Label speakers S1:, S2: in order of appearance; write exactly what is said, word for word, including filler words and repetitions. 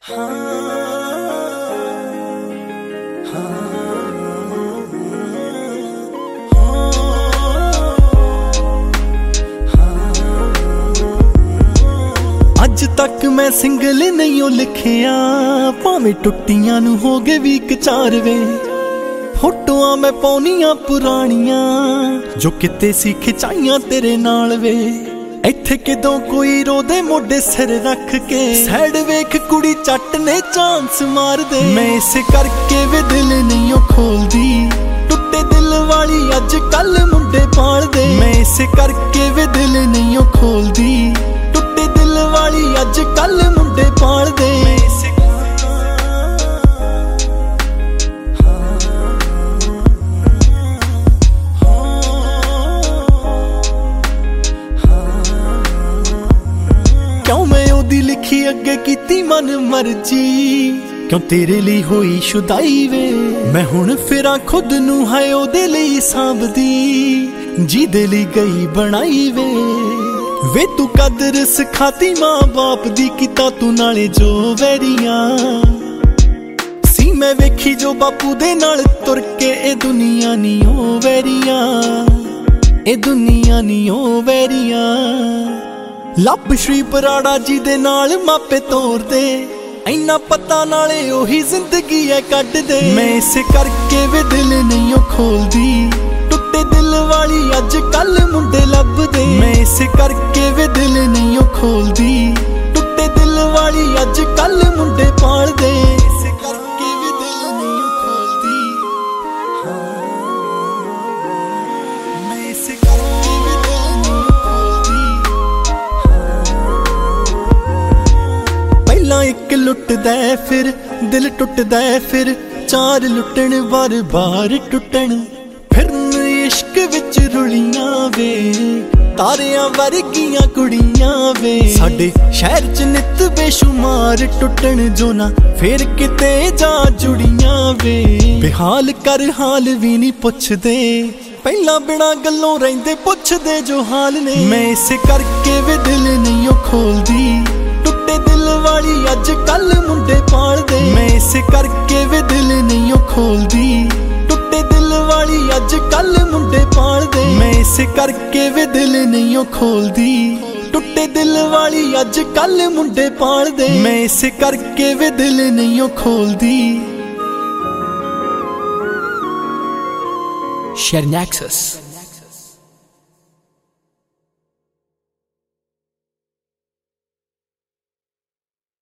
S1: अज तक मैं सिंगल नहीं ओ लिखिया, भावें टुट्टियां नू हो गए वीक चार वे। फोटोआं मैं पाउनियां पुरानियां जो किते सी खिचाइयां तेरे नाल वे। इत्थे किदों कोई रोदे मोडे सिर रख के, सैड वेख कुड़ी चट ने चांस मार दे। मैं इस करके वे दिल नहीं ओ खोलदी, टुटे दिल वाली अज कल मुंडे पाल दे। मैं इस करके वे दिल नहीं ओ खोलदी, टुटे दिल वाली अज कल मुंडे पाल दे। क्यों मैं ओदी लिखी अगे कीती मन मर्जी, क्यों तेरे लिए होई शुदाई वे। मैं हुण फिरां खुद नू है ओदे लिए सांभदी, जिहदे लिए गई बनाई वे। वे तू कदर सिखाती मां बाप दी, किता तू नाले जो वैरियां सी। मैं वेखी जो बापू दे नाल तुर के, ए दुनिया नी ओ वैरियां, ए दुनिया नी ओ वैरियां। लब श्री बराड़ा जी दे नाल मापे तोर दे, इन्ना पता नाले ओही जिंदगी है कट दे। मैं इस करके वे दिल नहीं ओ खोलदी, टुटे दिल वाली अज कल मुंडे लब दे। मैं इस करके वे दिल नहीं ओ खोलदी, टुटे दिल वाली अज कल मुंडे पाल दे। इस करके वे दिल नहीं ओ खोलदी, मैं इस करके वे दिल नहीं ओ खोलदी। पहला एक लुटदा फिर दिल टुटदा, फिर चार लुटन बार बार टुटन। फिर इश्क विच रुलियां वे, तारियां वर्गियां कुड़ियां वे। साडे शहर च नित बेशुमार टुटन जो ना फिर किते जा जुड़ियां वे। बेहाल कर हाल भी नहीं पुछदे, पहला बिना गल्लों रहिंदे पुछदे जो हाल ने। मैं इस करके वे दिल नहीं ओ खोलदी, टुटे दिल वाली अज कल मुंडे पाल दे। मैं इस करके वे दिल नहीं ओ खोलदी, टुटे दिल वाली अज कल मुंडे पाल दे। मैं इस करके वे दिल नहीं ओ खोलदी, टुटे दिल वाली अज कल मुंडे पाल दे। मैं इस करके वे दिल नहीं ओ खोलदी।
S2: Sharing Access